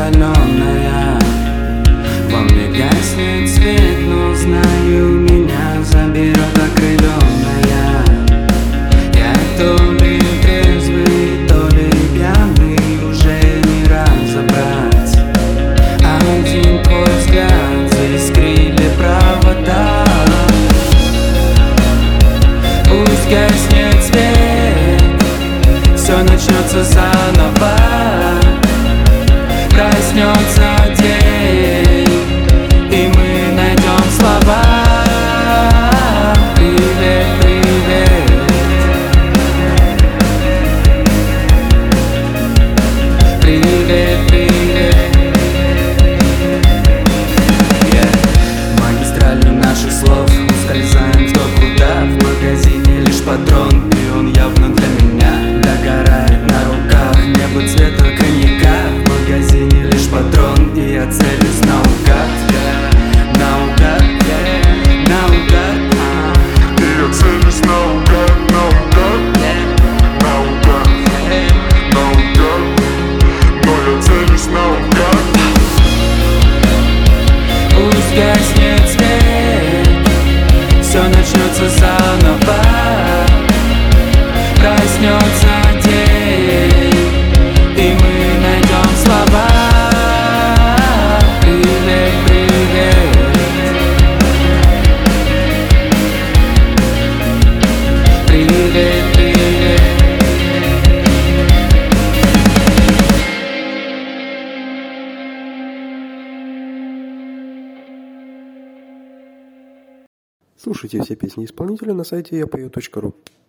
раскаленная. Во мне гаснет свет, но знаю, меня заберет окрыленная. Я то ли трезвый, то ли пьяный, уже не разобрать. Один твой взгляд заискрили провода. Пусть гаснет свет, все начнется заново. Проснется день, и мы найдем слова. Привет, привет. Привет, привет. Магистралью наших слов ускользаем кто куда. В магазине лишь патрон, и он явно для меня. Догорает на руках небо цвета коньяка. В магазине лишь патрон, и я целюсь наугад. Наугад, наугад. И я целюсь наугад, наугад, наугад, наугад. Но я целюсь наугад. Пусть гаснет свет, все начнется заново. Проснется день, и мы найдем слова. Привет, привет. Привет, привет. Слушайте все песни исполнителя на сайте yapою.ru.